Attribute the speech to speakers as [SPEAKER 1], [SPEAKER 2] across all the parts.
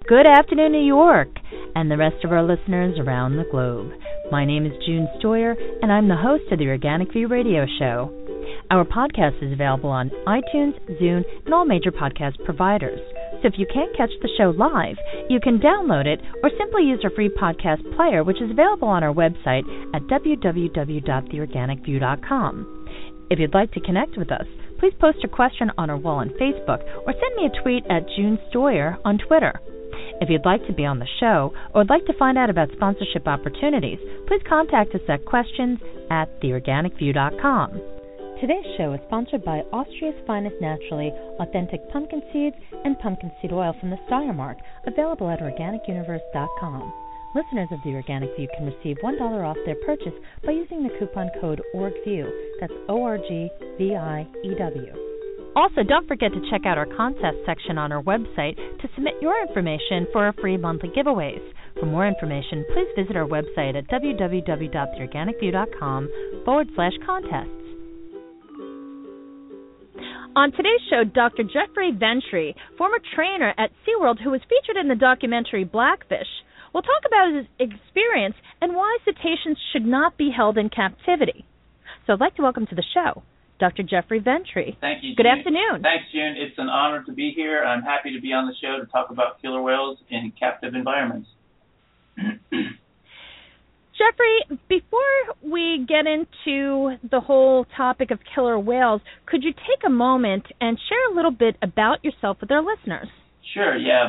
[SPEAKER 1] Good afternoon, New York, and the rest of our listeners around the globe. My name is June Stoyer, and I'm the host of the Organic View Radio Show. Our podcast is available on iTunes, Zune, and all major podcast providers. So if you can't catch the show live, you can download it or simply use our free podcast player, which is available on our website at www.theorganicview.com. If you'd like to connect with us, please post a question on our wall on Facebook or send me a tweet at June Stoyer on Twitter. If you'd like to be on the show or would like to find out about sponsorship opportunities, please contact us at questions@theorganicview.com. Today's show is sponsored by Austria's finest naturally authentic pumpkin seeds and pumpkin seed oil from the Steiermark, available at organicuniverse.com. Listeners of The Organic View can receive $1 off their purchase by using the coupon code ORGVIEW. That's ORGVIEW. Also, don't forget to check out our contest section on our website to submit your information for our free monthly giveaways. For more information, please visit our website at www.theorganicview.com/contests. On today's show, Dr. Jeffrey Ventry, former trainer at SeaWorld who was featured in the documentary Blackfish, will talk about his experience and why cetaceans should not be held in captivity. So I'd like to welcome to the show Dr. Jeffrey Ventry.
[SPEAKER 2] Thank you, June.
[SPEAKER 1] Good afternoon.
[SPEAKER 2] Thanks, June. It's an honor to be here. I'm happy to be on the show to talk about killer whales in captive environments.
[SPEAKER 1] Jeffrey, before we get into the whole topic of killer whales, could you take a moment and share a little bit about yourself with our listeners?
[SPEAKER 2] Sure, yeah.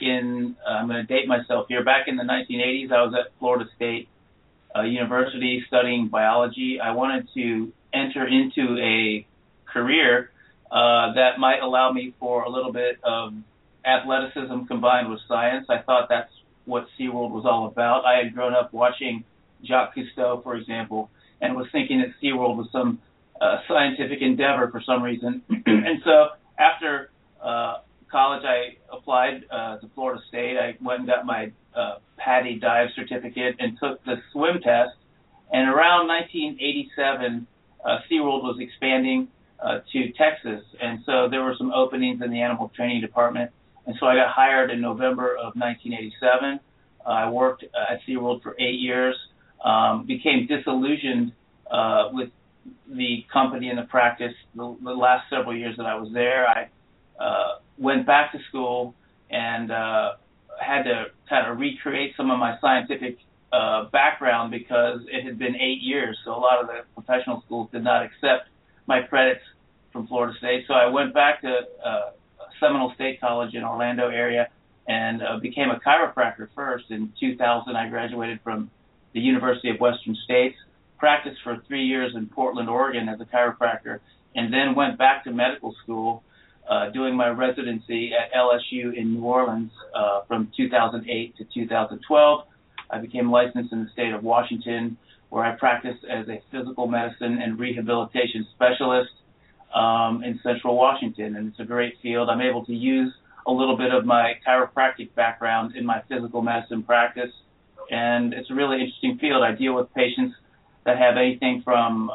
[SPEAKER 2] I'm going to date myself here. Back in the 1980s, I was at Florida State University studying biology. I wanted to enter into a career that might allow me for a little bit of athleticism combined with science. I thought that's what SeaWorld was all about. I had grown up watching Jacques Cousteau, for example, and was thinking that SeaWorld was some scientific endeavor for some reason. And so after college, I applied to Florida State. I went and got my PADI dive certificate and took the swim test. And around 1987, SeaWorld was expanding to Texas. And so there were some openings in the animal training department. And so I got hired in November of 1987. I worked at SeaWorld for 8 years. Became disillusioned with the company and the practice the last several years that I was there. I went back to school and had to kind of recreate some of my scientific background because it had been 8 years. So a lot of the professional schools did not accept my credits from Florida State. So I went back to Seminole State College in Orlando area and became a chiropractor first. In 2000, I graduated from the University of Western States, practiced for 3 years in Portland, Oregon as a chiropractor, and then went back to medical school doing my residency at LSU in New Orleans from 2008 to 2012. I became licensed in the state of Washington, where I practiced as a physical medicine and rehabilitation specialist in Central Washington, and it's a great field. I'm able to use a little bit of my chiropractic background in my physical medicine practice, and it's a really interesting field. I deal with patients that have anything from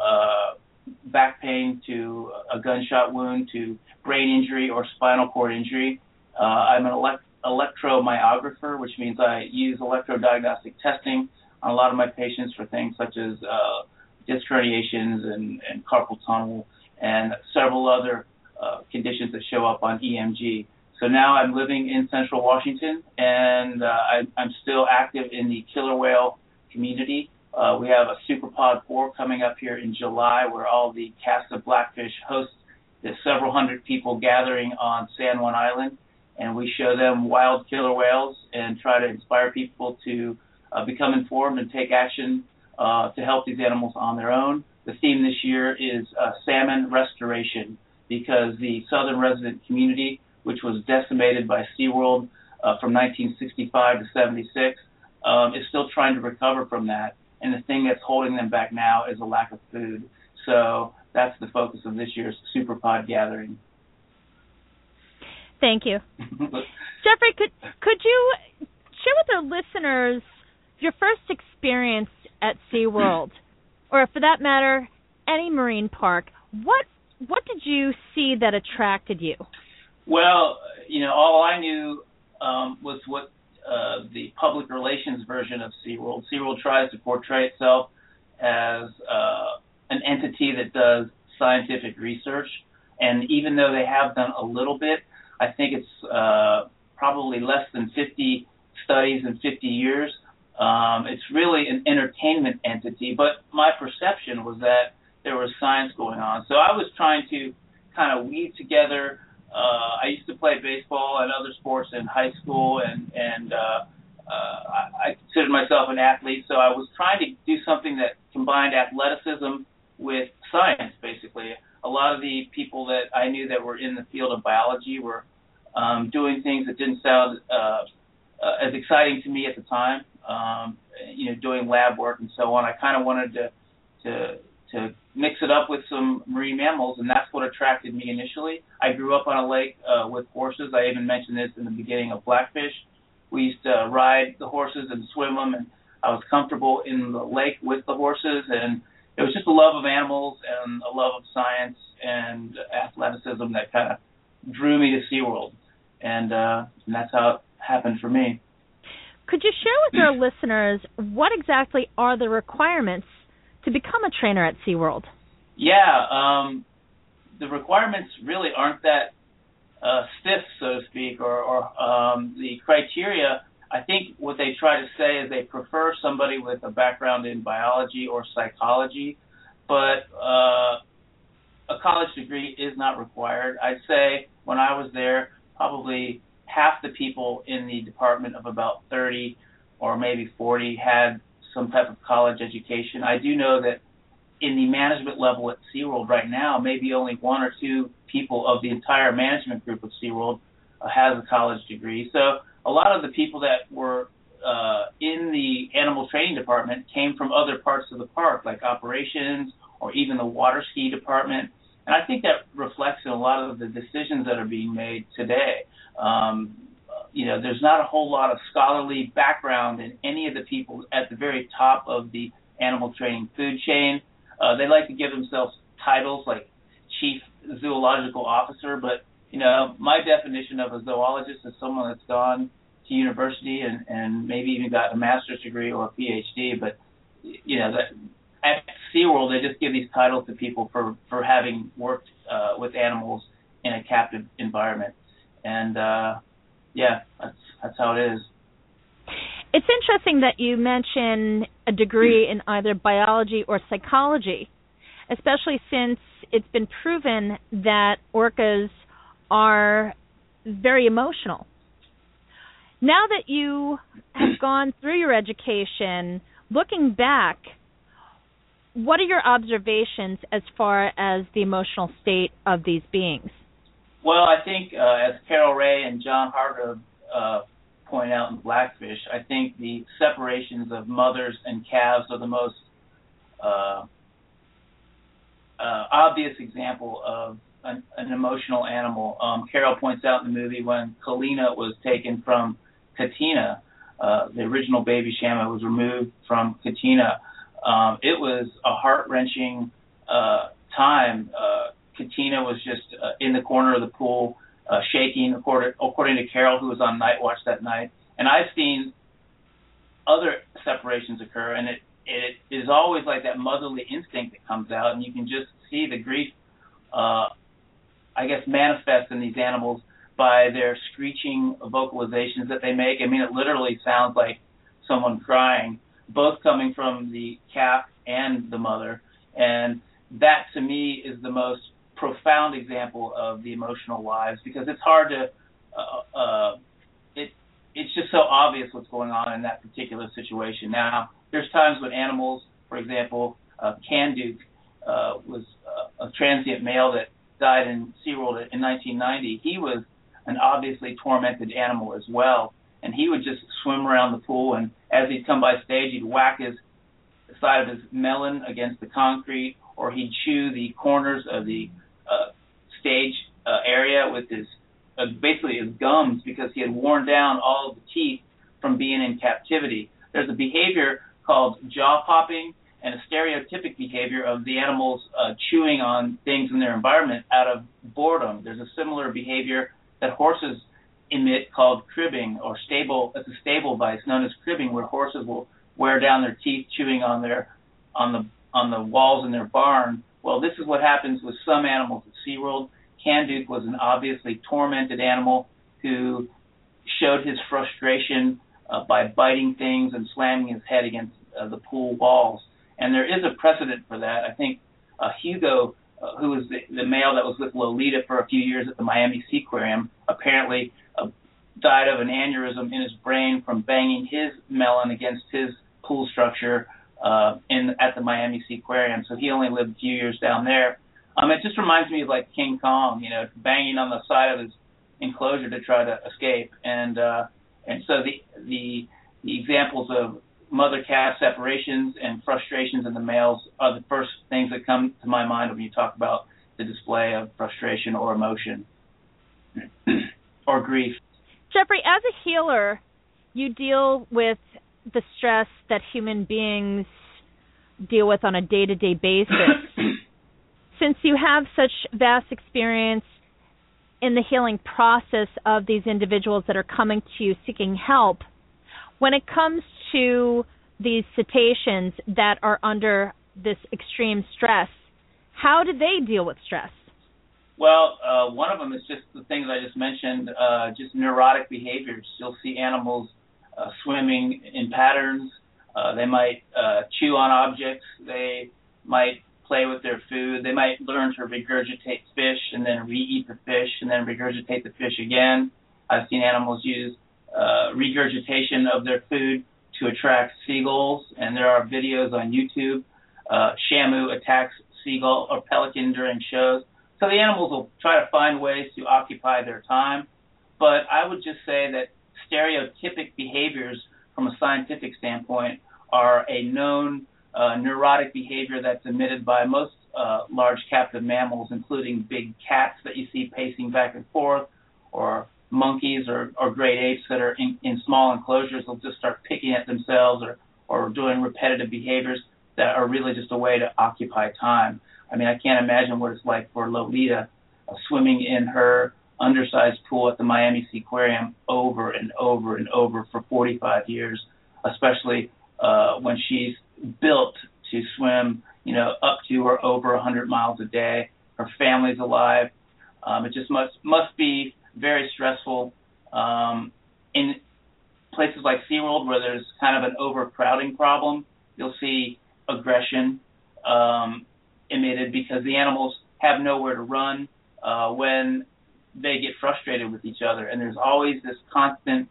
[SPEAKER 2] back pain to a gunshot wound to brain injury or spinal cord injury. I'm an electromyographer, which means I use electrodiagnostic testing on a lot of my patients for things such as disc herniations and carpal tunnel and several other conditions that show up on EMG. So now I'm living in Central Washington, and I'm still active in the killer whale community. We have a SuperPod 4 coming up here in July where all the cast of Blackfish host several hundred people gathering on San Juan Island, and we show them wild killer whales and try to inspire people to become informed and take action to help these animals on their own. The theme this year is salmon restoration, because the southern resident community, which was decimated by SeaWorld from 1965 to 76, is still trying to recover from that. And the thing that's holding them back now is a lack of food. So that's the focus of this year's SuperPod gathering.
[SPEAKER 1] Thank you. Jeffrey, could you share with our listeners your first experience at SeaWorld, or for that matter, any marine park? What did you see that attracted you?
[SPEAKER 2] Well, all I knew was what the public relations version of SeaWorld. SeaWorld tries to portray itself as an entity that does scientific research, and even though they have done a little bit, I think it's probably less than 50 studies in 50 years. It's really an entertainment entity, but my perception was that there was science going on. So I was trying to kind of weave together. I used to play baseball and other sports in high school, and I considered myself an athlete, so I was trying to do something that combined athleticism with science, basically. A lot of the people that I knew that were in the field of biology were doing things that didn't sound as exciting to me at the time, doing lab work and so on. I kind of wanted to mix it up with some marine mammals, and that's what attracted me initially. I grew up on a lake with horses. I even mentioned this in the beginning of Blackfish. We used to ride the horses and swim them, and I was comfortable in the lake with the horses, and it was just a love of animals and a love of science and athleticism that kind of drew me to SeaWorld, and that's how it happened for me.
[SPEAKER 1] Could you share with our listeners what exactly are the requirements to become a trainer at SeaWorld?
[SPEAKER 2] Yeah, the requirements really aren't that stiff, so to speak, or the criteria. I think what they try to say is they prefer somebody with a background in biology or psychology, but a college degree is not required. I'd say when I was there, probably half the people in the department of about 30 or maybe 40 had some type of college education. I do know that in the management level at SeaWorld right now, maybe only one or two people of the entire management group of SeaWorld has a college degree. So a lot of the people that were in the animal training department came from other parts of the park, like operations or even the water ski department. And I think that reflects in a lot of the decisions that are being made today. There's not a whole lot of scholarly background in any of the people at the very top of the animal training food chain. They like to give themselves titles like chief zoological officer, but my definition of a zoologist is someone that's gone to university and maybe even got a master's degree or a PhD. But that at SeaWorld they just give these titles to people for having worked with animals in a captive environment, and that's how it is.
[SPEAKER 1] It's interesting that you mention a degree in either biology or psychology, especially since it's been proven that orcas are very emotional. Now that you have gone through your education, looking back, what are your observations as far as the emotional state of these beings?
[SPEAKER 2] Well, I think as Carol Ray and John Hargrove point out in Blackfish, I think the separations of mothers and calves are the most obvious example of an emotional animal. Carol points out in the movie when Kalina was taken from Katina, the original baby Shama was removed from Katina. It was a heart-wrenching time. Katina was just in the corner of the pool, shaking, according to Carol, who was on night watch that night. And I've seen other separations occur, and it is always like that motherly instinct that comes out, and you can just see the grief, manifest in these animals by their screeching vocalizations that they make. I mean, it literally sounds like someone crying, both coming from the calf and the mother. And that, to me, is the most profound example of the emotional lives, because it's hard to it's just so obvious what's going on in that particular situation. Now, there's times when animals, for example, Kanduke was a transient male that died in SeaWorld in 1990. He was an obviously tormented animal as well, and he would just swim around the pool, and as he'd come by stage, he'd whack the side of his melon against the concrete, or he'd chew the corners of the stage area with his basically his gums, because he had worn down all of the teeth from being in captivity. There's a behavior called jaw popping and a stereotypic behavior of the animals chewing on things in their environment out of boredom. There's a similar behavior that horses emit called cribbing or stable. It's a stable vice known as cribbing, where horses will wear down their teeth chewing on the walls in their barn. Well, this is what happens with some animals at SeaWorld. Kanduke was an obviously tormented animal who showed his frustration by biting things and slamming his head against the pool walls. And there is a precedent for that. I think Hugo, who was the male that was with Lolita for a few years at the Miami Seaquarium, apparently died of an aneurysm in his brain from banging his melon against his pool structure at the Miami Seaquarium. So he only lived a few years down there. It just reminds me of like King Kong, banging on the side of his enclosure to try to escape. And so the examples of mother-calf separations and frustrations in the males are the first things that come to my mind when you talk about the display of frustration or emotion or grief.
[SPEAKER 1] Jeffrey, as a healer, you deal with the stress that human beings deal with on a day-to-day basis. Since you have such vast experience in the healing process of these individuals that are coming to you seeking help, when it comes to these cetaceans that are under this extreme stress, how do they deal with stress?
[SPEAKER 2] Well, one of them is just the things I just mentioned, just neurotic behaviors. You'll see animals swimming in patterns. They might chew on objects. They might play with their food. They might learn to regurgitate fish and then re-eat the fish and then regurgitate the fish again. I've seen animals use regurgitation of their food to attract seagulls, and there are videos on YouTube. Shamu attacks seagull or pelican during shows. So the animals will try to find ways to occupy their time. But I would just say that stereotypic behaviors from a scientific standpoint are a known neurotic behavior that's emitted by most large captive mammals, including big cats that you see pacing back and forth, or monkeys or great apes that are in small enclosures. They'll just start picking at themselves or doing repetitive behaviors that are really just a way to occupy time. I mean, I can't imagine what it's like for Lolita swimming in her undersized pool at the Miami Seaquarium over and over and over for 45 years, especially when she's built to swim, up to or over 100 miles a day. Her family's alive. It just must be very stressful. In places like SeaWorld, where there's kind of an overcrowding problem, you'll see aggression emitted because the animals have nowhere to run when they get frustrated with each other. And there's always this constant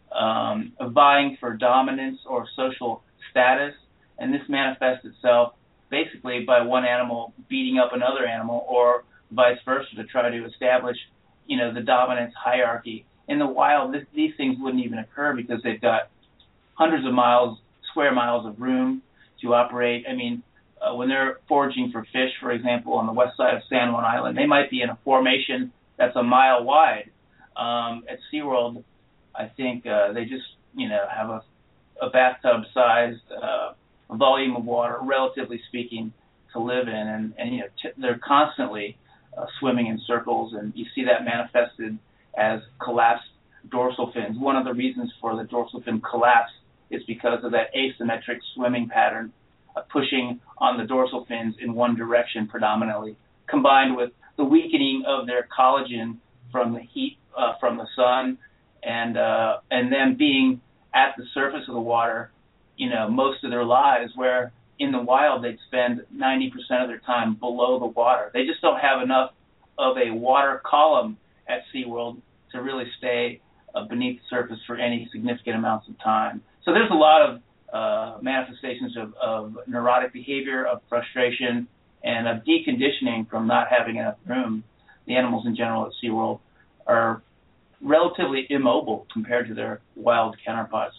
[SPEAKER 2] vying for dominance or social status. And this manifests itself basically by one animal beating up another animal, or vice versa, to try to establish the dominance hierarchy. In the wild, these things wouldn't even occur because they've got hundreds of square miles of room to operate. I mean, when they're foraging for fish, for example, on the west side of San Juan Island, they might be in a formation that's a mile wide. At SeaWorld, I think they just, have a bathtub-sized volume of water, relatively speaking, to live in, and they're constantly swimming in circles, and you see that manifested as collapsed dorsal fins. One of the reasons for the dorsal fin collapse is because of that asymmetric swimming pattern, pushing on the dorsal fins in one direction predominantly, combined with the weakening of their collagen from the heat from the sun, and them being at the surface of the water, most of their lives, where in the wild they'd spend 90% of their time below the water. They just don't have enough of a water column at SeaWorld to really stay beneath the surface for any significant amounts of time. So there's a lot of manifestations of neurotic behavior, of frustration, and of deconditioning from not having enough room. The animals in general at SeaWorld are relatively immobile compared to their wild counterparts.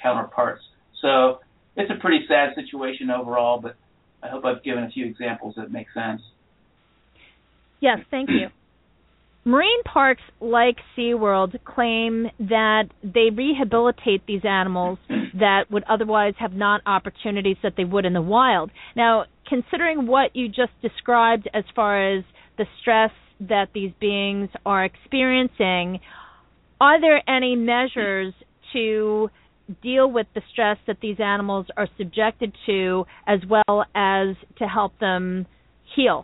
[SPEAKER 2] So it's a pretty sad situation overall, but I hope I've given a few examples that make sense.
[SPEAKER 1] Yes, thank you. Marine parks like SeaWorld claim that they rehabilitate these animals that would otherwise have not opportunities that they would in the wild. Now, considering what you just described as far as the stress that these beings are experiencing, are there any measures to deal with the stress that these animals are subjected to, as well as to help them heal?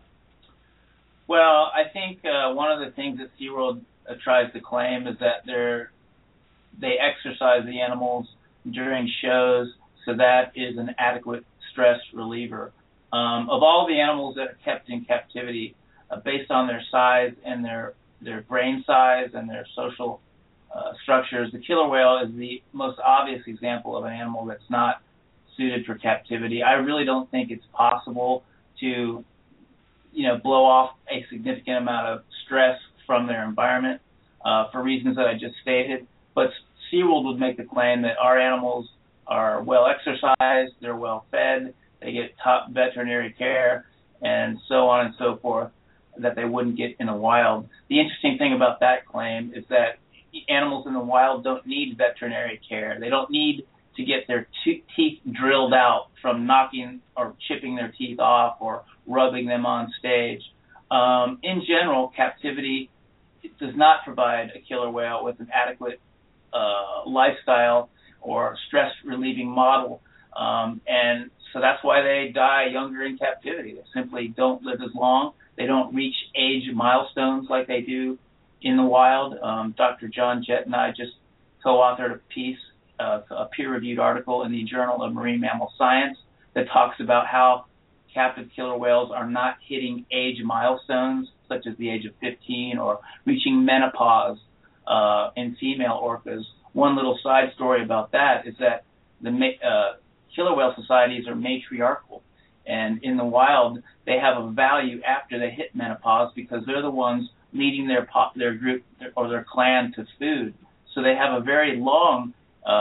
[SPEAKER 2] Well, I think one of the things that SeaWorld tries to claim is that they exercise the animals during shows, so that is an adequate stress reliever. Of all the animals that are kept in captivity, based on their size and their brain size and their social structures, the killer whale is the most obvious example of an animal that's not suited for captivity. I really don't think it's possible to, blow off a significant amount of stress from their environment for reasons that I just stated. But SeaWorld would make the claim that our animals are well exercised, they're well fed, they get top veterinary care, and so on and so forth, that they wouldn't get in the wild. The interesting thing about that claim is that animals in the wild don't need veterinary care. They don't need to get their teeth drilled out from knocking or chipping their teeth off or rubbing them on stage. In general, captivity does not provide a killer whale with an adequate lifestyle or stress-relieving model. And so that's why they die younger in captivity. They simply don't live as long. They don't reach age milestones like they do in the wild. Dr. John Jett and I just co-authored a piece, a peer-reviewed article in the Journal of Marine Mammal Science that talks about how captive killer whales are not hitting age milestones, such as the age of 15 or reaching menopause in female orcas. One little side story about that is that the killer whale societies are matriarchal, and in the wild they have a value after they hit menopause because they're the ones leading their group or their clan to food. So they have a very long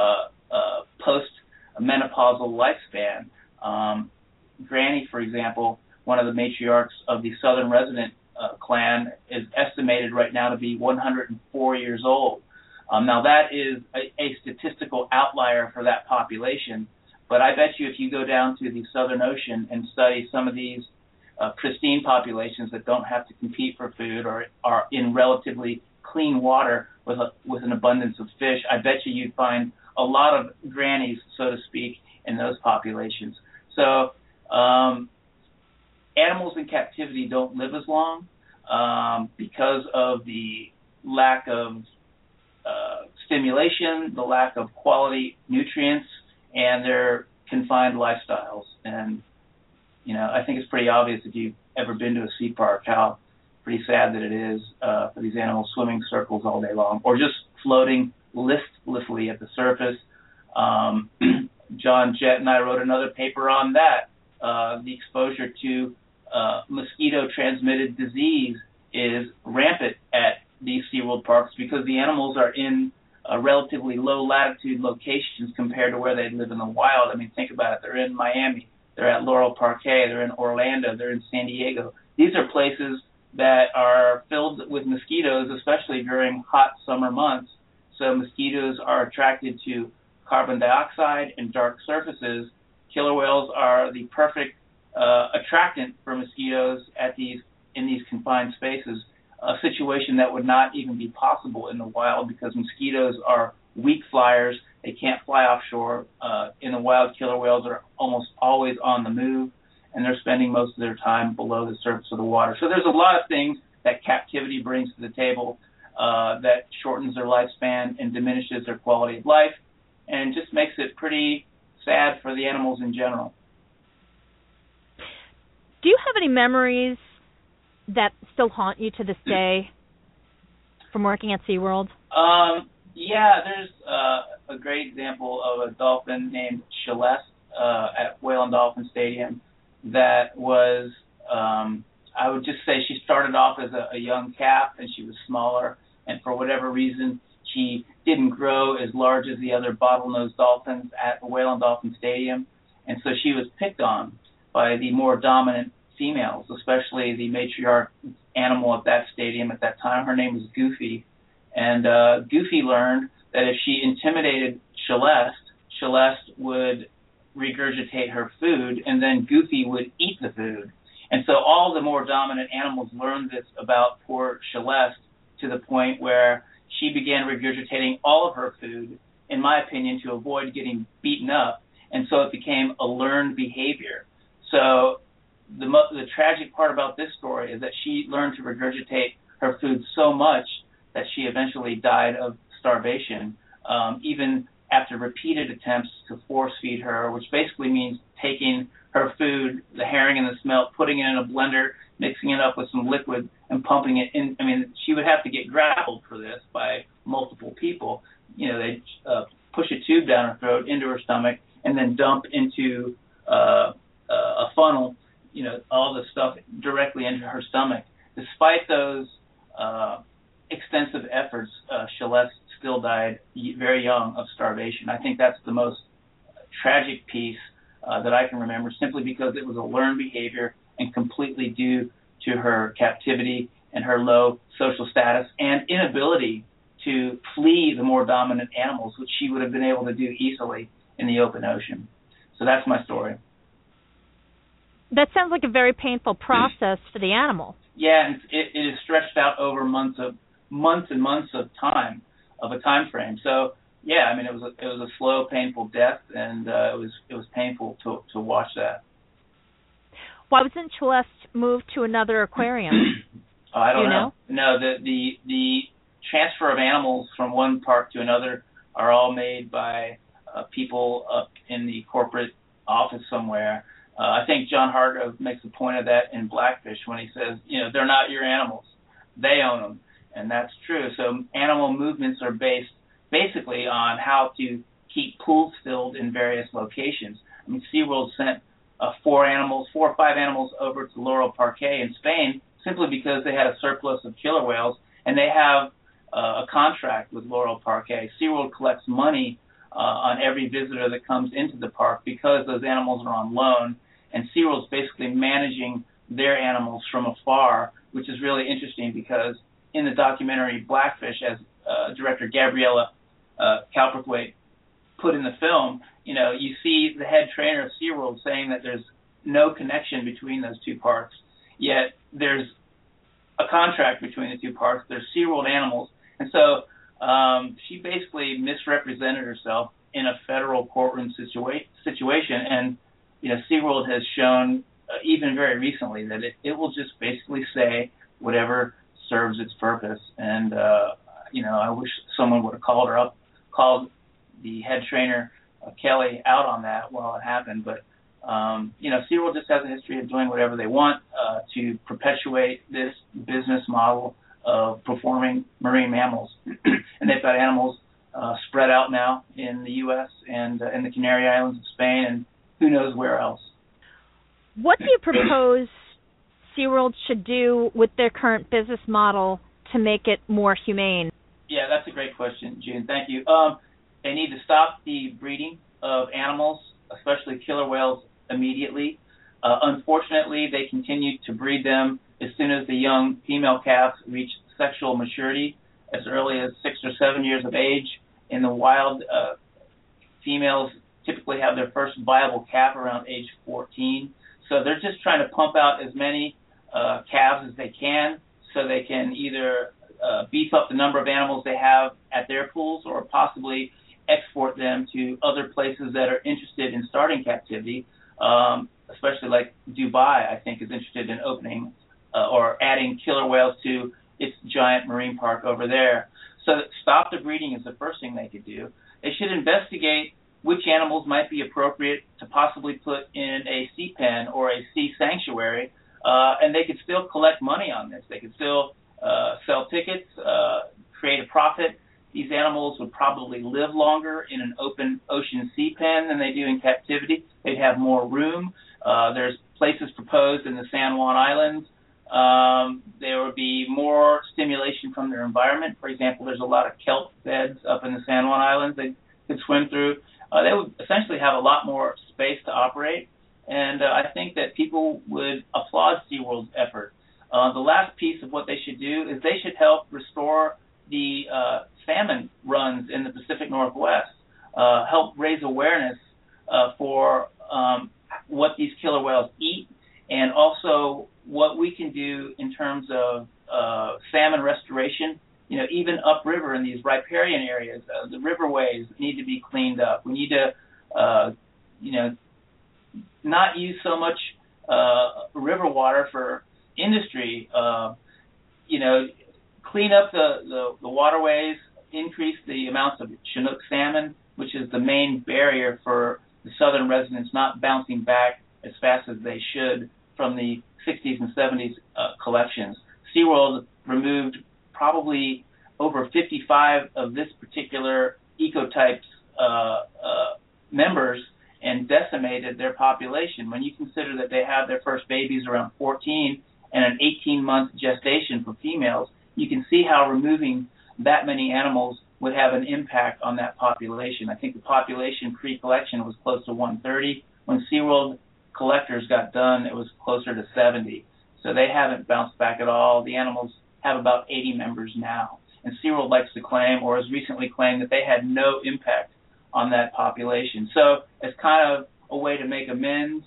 [SPEAKER 2] post-menopausal lifespan. Granny, for example, one of the matriarchs of the southern resident clan, is estimated right now to be 104 years old. Now that is a statistical outlier for that population, but I bet you if you go down to the Southern Ocean and study some of these pristine populations that don't have to compete for food or are in relatively clean water with an abundance of fish, I bet you'd find a lot of grannies, so to speak, in those populations. So animals in captivity don't live as long because of the lack of stimulation, the lack of quality nutrients, and their confined lifestyles. And, I think it's pretty obvious if you've ever been to a sea park how pretty sad that it is for these animals swimming circles all day long or just floating listlessly at the surface. John Jett and I wrote another paper on that. The exposure to mosquito-transmitted disease is rampant at these SeaWorld parks because the animals are in relatively low-latitude locations compared to where they live in the wild. I mean, think about it. They're in Miami. They're at Laurel Parquet. They're in Orlando. They're in San Diego. These are places that are filled with mosquitoes, especially during hot summer months. So mosquitoes are attracted to carbon dioxide and dark surfaces. Killer whales are the perfect attractant for mosquitoes in these confined spaces, a situation that would not even be possible in the wild because mosquitoes are weak flyers. They can't fly offshore. In the wild, killer whales are almost always on the move, and they're spending most of their time below the surface of the water. So there's a lot of things that captivity brings to the table that shortens their lifespan and diminishes their quality of life and just makes it pretty sad for the animals in general.
[SPEAKER 1] Do you have any memories that still haunt you to this day from working at SeaWorld?
[SPEAKER 2] Yeah, there's a great example of a dolphin named Celeste at Whale and Dolphin Stadium that was, I would just say she started off as a young calf and she was smaller, and for whatever reason she didn't grow as large as the other bottlenose dolphins at the Whale and Dolphin Stadium, and so she was picked on by the more dominant females, especially the matriarch animal at that stadium at that time. Her name was Goofy, and Goofy learned that if she intimidated Celeste would regurgitate her food, and then Goofy would eat the food. And so all the more dominant animals learned this about poor Celeste to the point where she began regurgitating all of her food, in my opinion, to avoid getting beaten up, and so it became a learned behavior. So the tragic part about this story is that she learned to regurgitate her food so much that she eventually died of starvation, even after repeated attempts to force feed her, which basically means taking her food, the herring and the smelt, putting it in a blender, mixing it up with some liquid, and pumping it in. I mean, she would have to get grappled for this by multiple people. They'd push a tube down her throat into her stomach and then dump into a funnel, all the stuff directly into her stomach. Despite those extensive efforts, Celeste still died very young of starvation. I think that's the most tragic piece that I can remember, simply because it was a learned behavior and completely due to her captivity and her low social status and inability to flee the more dominant animals, which she would have been able to do easily in the open ocean. So that's my story.
[SPEAKER 1] That sounds like a very painful process for the animal.
[SPEAKER 2] Yeah, and it is stretched out over months and months of time frame. So yeah, I mean, it was a slow, painful death, and it was painful to watch that.
[SPEAKER 1] Why wasn't Celeste moved to another aquarium?
[SPEAKER 2] I don't know. No, the transfer of animals from one park to another are all made by people up in the corporate office somewhere. I think John Hargrove makes a point of that in Blackfish when he says, they're not your animals, they own them, and that's true. So animal movements are based basically on how to keep pools filled in various locations. I mean, SeaWorld sent 4 or 5 animals over to Laurel Parque in Spain simply because they had a surplus of killer whales, and they have a contract with Laurel Parque. SeaWorld collects money on every visitor that comes into the park because those animals are on loan, and SeaWorld's basically managing their animals from afar, which is really interesting because in the documentary Blackfish, as director Gabriella Cowperthwaite put in the film, you see the head trainer of SeaWorld saying that there's no connection between those two parks, yet there's a contract between the two parks. They're SeaWorld animals, and so she basically misrepresented herself in a federal courtroom situation, and SeaWorld has shown even very recently that it will just basically say whatever serves its purpose. And I wish someone would have called the head trainer Kelly out on that while it happened. But SeaWorld just has a history of doing whatever they want to perpetuate this business model of performing marine mammals. And they've got animals spread out now in the U.S. and in the Canary Islands of Spain and who knows where else.
[SPEAKER 1] What do you propose SeaWorld should do with their current business model to make it more humane?
[SPEAKER 2] Yeah, that's a great question, June. Thank you. They need to stop the breeding of animals, especially killer whales, immediately. Unfortunately, they continue to breed them as soon as the young female calves reach sexual maturity, as early as 6 or 7 years of age. In the wild, females typically have their first viable calf around age 14. So they're just trying to pump out as many calves as they can so they can either beef up the number of animals they have at their pools or possibly export them to other places that are interested in starting captivity, especially like Dubai, I think, is interested in opening or adding killer whales to its giant marine park over there. So stop the breeding is the first thing they could do. They should investigate which animals might be appropriate to possibly put in a sea pen or a sea sanctuary, and they could still collect money on this. They could still sell tickets, create a profit. These animals would probably live longer in an open ocean sea pen than they do in captivity. They'd have more room. There's places proposed in the San Juan Islands. There would be more stimulation from their environment. For example, there's a lot of kelp beds up in the San Juan Islands they could swim through. They would essentially have a lot more space to operate, and I think that people would applaud SeaWorld's effort. The last piece of what they should do is they should help restore the salmon runs in the Pacific Northwest, help raise awareness for what these killer whales eat, and also what we can do in terms of salmon restoration even upriver in these riparian areas, the riverways need to be cleaned up. We need to, not use so much river water for industry. Clean up the waterways, increase the amounts of Chinook salmon, which is the main barrier for the southern residents not bouncing back as fast as they should from the 60s and 70s collections. SeaWorld removed probably over 55 of this particular ecotype's members and decimated their population. When you consider that they have their first babies around 14 and an 18-month gestation for females, you can see how removing that many animals would have an impact on that population. I think the population pre-collection was close to 130. When SeaWorld collectors got done, it was closer to 70. So they haven't bounced back at all. The animals have about 80 members now. And SeaWorld likes to claim, or has recently claimed, that they had no impact on that population. So it's kind of a way to make amends.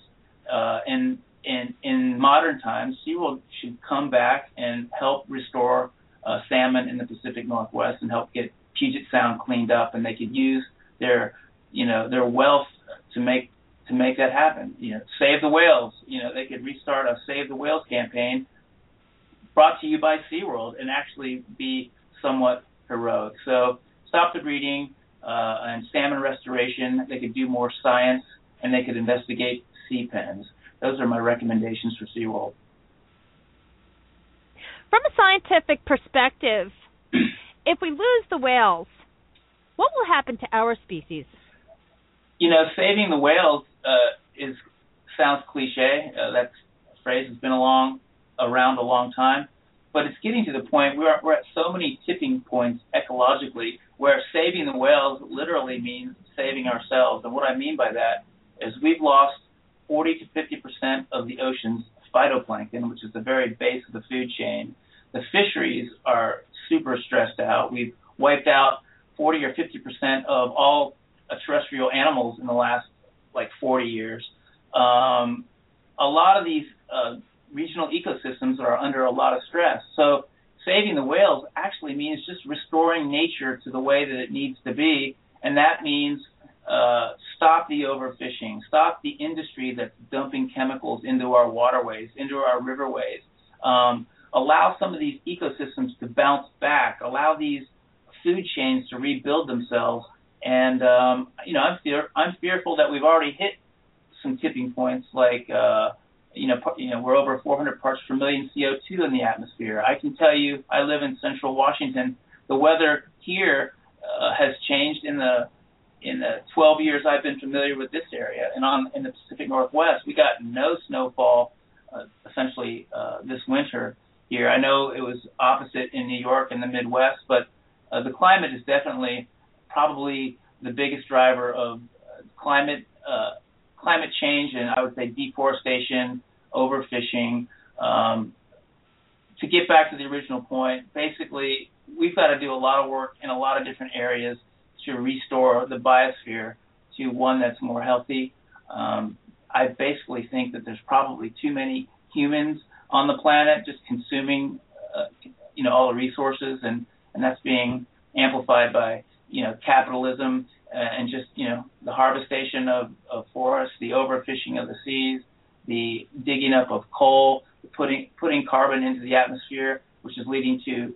[SPEAKER 2] In modern times, SeaWorld should come back and help restore salmon in the Pacific Northwest and help get Puget Sound cleaned up, and they could use their wealth to make that happen. Save the whales. They could restart a Save the Whales campaign brought to you by SeaWorld and actually be somewhat heroic. So stop the breeding and salmon restoration. They could do more science, and they could investigate sea pens. Those are my recommendations for SeaWorld.
[SPEAKER 3] From a scientific perspective, if we lose the whales, what will happen to our species?
[SPEAKER 2] Saving the whales sounds cliche. That phrase has been around a long time, but it's getting to the point we're at so many tipping points ecologically where saving the whales literally means saving ourselves. And what I mean by that is we've lost 40 to 50% of the ocean's phytoplankton, which is the very base of the food chain. The fisheries are super stressed out. We've wiped out 40 or 50% of all terrestrial animals in the last 40 years. A lot of these regional ecosystems are under a lot of stress. So saving the whales actually means just restoring nature to the way that it needs to be, and that means stop the overfishing, stop the industry that's dumping chemicals into our waterways, into our riverways, allow some of these ecosystems to bounce back, allow these food chains to rebuild themselves. And I'm fearful that we've already hit some tipping points, like we're over 400 parts per million CO2 in the atmosphere. I can tell you, I live in central Washington. The weather here has changed in the 12 years I've been familiar with this area. And in the Pacific Northwest, we got no snowfall essentially this winter here. I know it was opposite in New York and the Midwest, but the climate is definitely probably the biggest driver of climate change, and I would say deforestation, overfishing. To get back to the original point, basically we've got to do a lot of work in a lot of different areas to restore the biosphere to one that's more healthy. I basically think that there's probably too many humans on the planet just consuming all the resources, and that's being amplified by capitalism and just the harvestation of forests, the overfishing of the seas, the digging up of coal, putting carbon into the atmosphere, which is leading to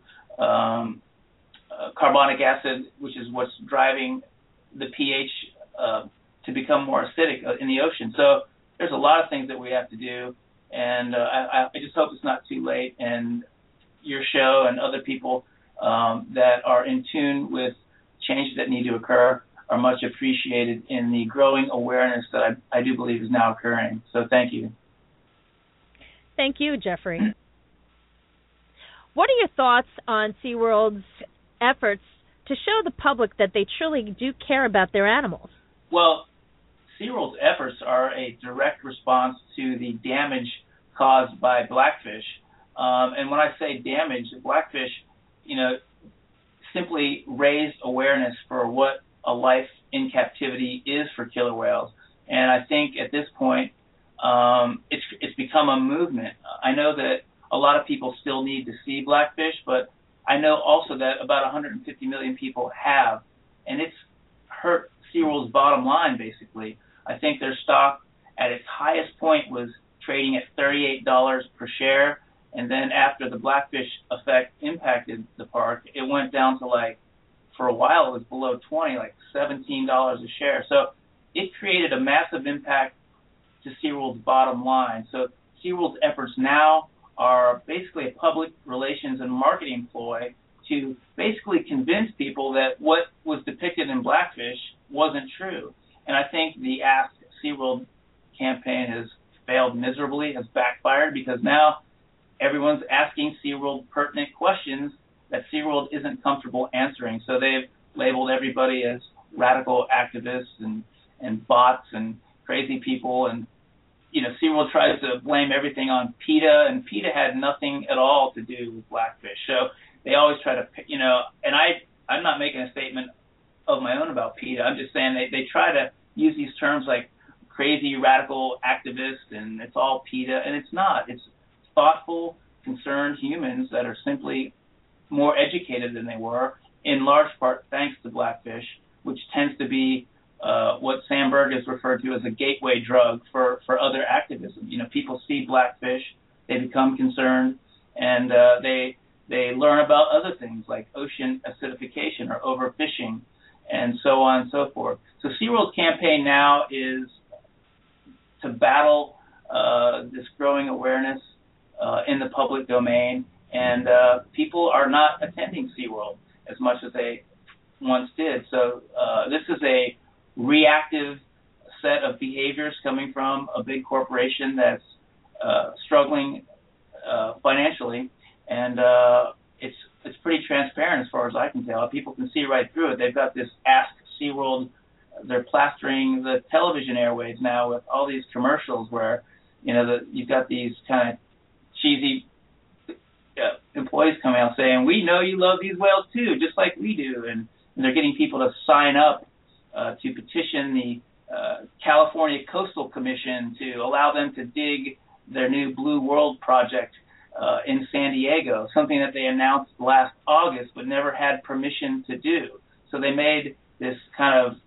[SPEAKER 2] carbonic acid, which is what's driving the pH to become more acidic in the ocean. So there's a lot of things that we have to do, and I just hope it's not too late, and your show and other people that are in tune with changes that need to occur are much appreciated in the growing awareness that I do believe is now occurring. So thank you.
[SPEAKER 3] Thank you, Jeffrey. What are your thoughts on SeaWorld's efforts to show the public that they truly do care about their animals?
[SPEAKER 2] Well, SeaWorld's efforts are a direct response to the damage caused by blackfish. And when I say damage, blackfish, simply raised awareness for what a life in captivity is for killer whales. And I think at this point, it's become a movement. I know that a lot of people still need to see blackfish, but I know also that about 150 million people have, and it's hurt SeaWorld's bottom line, basically. I think their stock at its highest point was trading at $38 per share, and then after the Blackfish effect impacted the park, it went down to for a while it was below 20, like $17 a share. So it created a massive impact to SeaWorld's bottom line. So SeaWorld's efforts now are basically a public relations and marketing ploy to basically convince people that what was depicted in Blackfish wasn't true. And I think the Ask SeaWorld campaign has failed miserably, has backfired, because now everyone's asking SeaWorld pertinent questions that SeaWorld isn't comfortable answering. So they've labeled everybody as radical activists and bots and crazy people. And, SeaWorld tries to blame everything on PETA, and PETA had nothing at all to do with Blackfish. So they always try to, and I'm not making a statement of my own about PETA. I'm just saying they try to use these terms like crazy radical activist, and it's all PETA, and it's not. It's thoughtful, concerned humans that are simply more educated than they were, in large part thanks to Blackfish, which tends to be what Sam Berg has referred to as a gateway drug for other activism. People see Blackfish, they become concerned, and they learn about other things like ocean acidification or overfishing, and so on and so forth. So SeaWorld's campaign now is to battle this growing awareness in the public domain, and people are not attending SeaWorld as much as they once did. So this is a reactive set of behaviors coming from a big corporation that's struggling financially, and it's pretty transparent as far as I can tell. People can see right through it. They've got this Ask SeaWorld. They're plastering the television airwaves now with all these commercials where, you've got these kind of cheesy employees coming out saying, "We know you love these whales too, just like we do," and they're getting people to sign up to petition the California Coastal Commission to allow them to dig their new Blue World project in San Diego, something that they announced last August but never had permission to do. So they made this kind of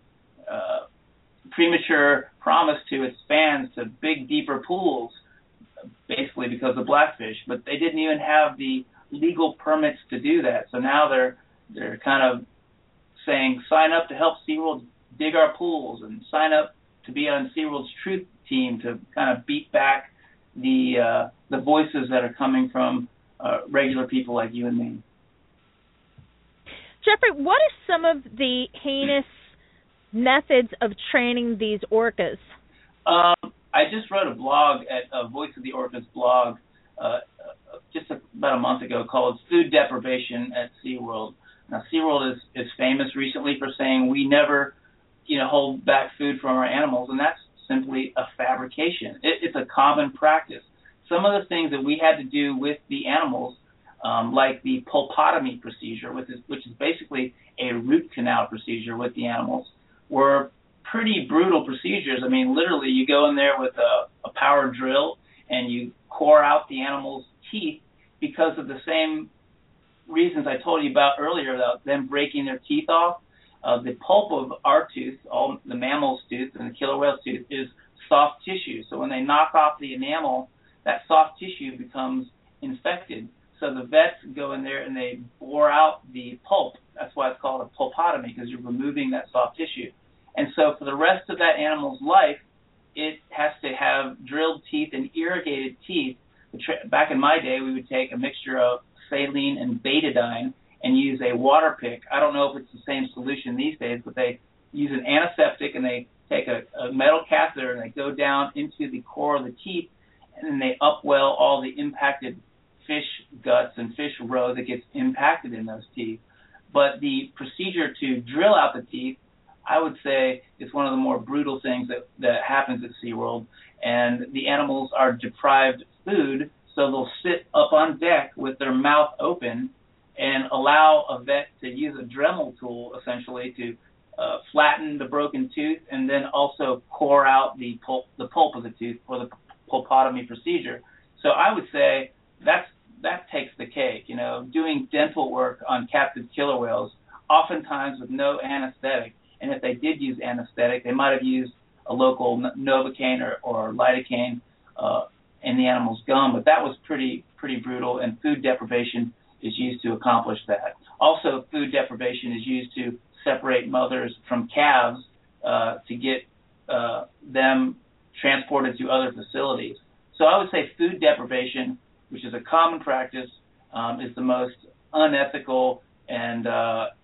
[SPEAKER 2] premature promise to its fans to big, deeper pools, basically because of Blackfish, but they didn't even have the legal permits to do that. So now they're kind of saying, sign up to help SeaWorld dig our pools, and sign up to be on SeaWorld's truth team to kind of beat back the voices that are coming from regular people like you and me.
[SPEAKER 3] Jeffrey, what are some of the heinous methods of training these orcas?
[SPEAKER 2] I just wrote a blog at Voice of the Orcas blog just about a month ago called Food Deprivation at SeaWorld. Now, SeaWorld is famous recently for saying we never, hold back food from our animals, and that's simply a fabrication. It's a common practice. Some of the things that we had to do with the animals, like the pulpotomy procedure, which is basically a root canal procedure with the animals, were pretty brutal procedures. I mean, literally, you go in there with a power drill and you core out the animal's teeth because of the same reasons I told you about earlier, about them breaking their teeth off. The pulp of our tooth, all the mammal's tooth and the killer whale's tooth, is soft tissue. So when they knock off the enamel, that soft tissue becomes infected. So the vets go in there and they bore out the pulp. That's why it's called a pulpotomy, because you're removing that soft tissue. And so for the rest of that animal's life, it has to have drilled teeth and irrigated teeth. Back in my day, we would take a mixture of saline and betadine and use a water pick. I don't know if it's the same solution these days, but they use an antiseptic and they take a metal catheter and they go down into the core of the teeth, and then they upwell all the impacted fish guts and fish roe that gets impacted in those teeth. But the procedure to drill out the teeth, I would say, is one of the more brutal things that happens at SeaWorld. And the animals are deprived food, so they'll sit up on deck with their mouth open and allow a vet to use a Dremel tool, essentially, to flatten the broken tooth and then also core out the pulp of the tooth for the pulpotomy procedure. So I would say that's that takes the cake. Doing dental work on captive killer whales, oftentimes with no anesthetic, and if they did use anesthetic, they might have used a local Novocaine or lidocaine in the animal's gum, but that was pretty brutal, and food deprivation is used to accomplish that. Also, food deprivation is used to separate mothers from calves to get them transported to other facilities. So I would say food deprivation, which is a common practice, is the most unethical and